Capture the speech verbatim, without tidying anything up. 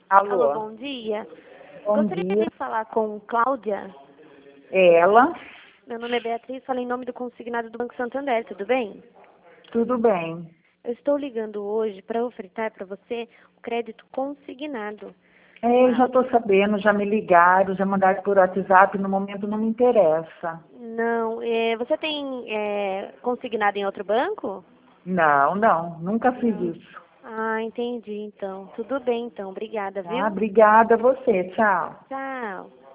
Alô, Alô, bom dia. bom Gostaria dia. de falar com Cláudia. É ela? Meu nome é Beatriz, falo em nome do consignado do Banco Santander, tudo bem? Tudo bem. Eu estou ligando hoje para ofertar para você o crédito consignado. É, eu Ah, já estou sabendo, já me ligaram, já mandaram por WhatsApp, no momento não me interessa. não, é, você tem é, consignado em outro banco? Não, não, nunca fiz Não. isso. Ah, entendi então. Tudo bem então, obrigada, Tá? viu? Obrigada a você, tchau. Tchau.